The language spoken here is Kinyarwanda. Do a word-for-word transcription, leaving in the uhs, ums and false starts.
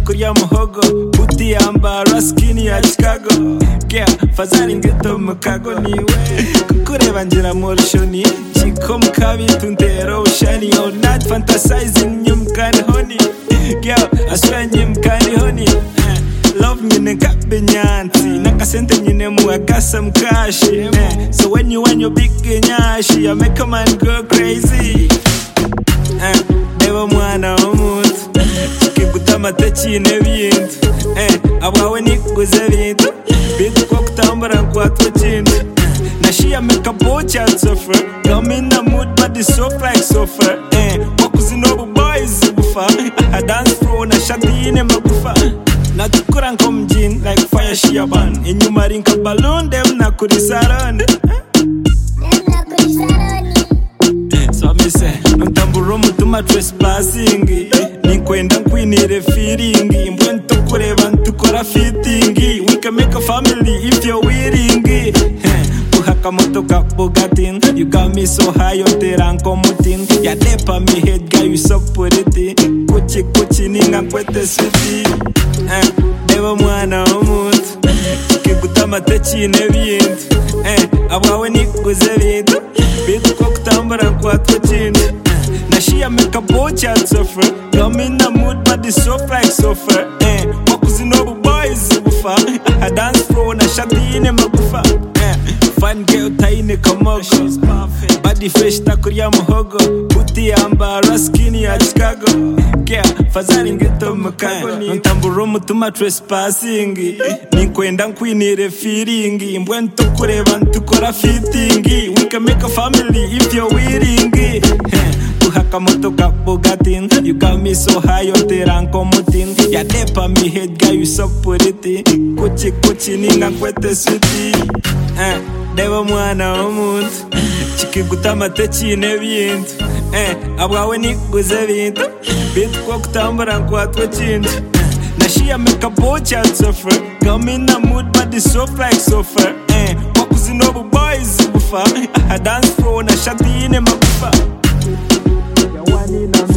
kurya muhogo Buti yambara skinny ya Chicago Girl, fazari ngeto mukago niwe Kukureba njira morushoni Chiko mukabi tuntero ushani All night fantasizing nyumkani honey Girl, I swear nyumkani honey Love nyine kabe nyanti Nakasente nyine muakasa mkashi eh. So when you want your big nyashi I make a man go crazy eh. Dewa mwana omuntu Chikiguta chine bintu eh. Abawe nikuze bintu Bintu kwa kutambara nkwatwa chintu Now she make a boch out suffer I'm in the mood but it's soft like sofa eh. Wakuzinobu boys bufa I dance floor na shati ine mabufa Na tukura nko mjini like fire she a ban Inyuma rinka balloon dem na kurisarani Dem na kurisarani So me say Ntamburo mutuma trespassing Ninkwenda nkwinire feeling Mbwe ntukureba ntukora fitting We can make a family if you're willing Uhaka motoka Bugatin You got me so high otera nko mutin Ya depa mi head guy you so purity Kuchi kuchi ninga nkwete sweetie eh, Dewa mwana omuntu Chikiguta chine bintu eh, Abawe nikuze bintu Bintu kwa kutambara nkwatwa chintu Now she make a boch out suffer I'm in the mood but it's soft like sofa eh, Wakuzinobu boys bufa I dance floor na shati ine mabufa eh, Fine girl taine kamogo Body fresh takurya muhogo Buti yambara skinny ya Chicago Girl, fazari ngeto mukago Ntamburo mutuma trespassing Ninkwenda nkwinire feeling Mbwe ntukureba ntukora fitting We can make a family if you're willing Uhaka motoka Bugatin You got me so high otera nko mutin Ya depa mi head guy you so purity Kuchi kuchi ninga nkwete sweetie eh, Dewa mwana omuntu Chikiguta chine bintu eh, Abawe nikuze bintu Bintu kwa kutambara nkwatwa chintu Now she make a boch out suffer I'm in the mood but it's soft like sofa eh, Wakuzinobu boys bufa I dance floor na shati ine mabufa Ya wani na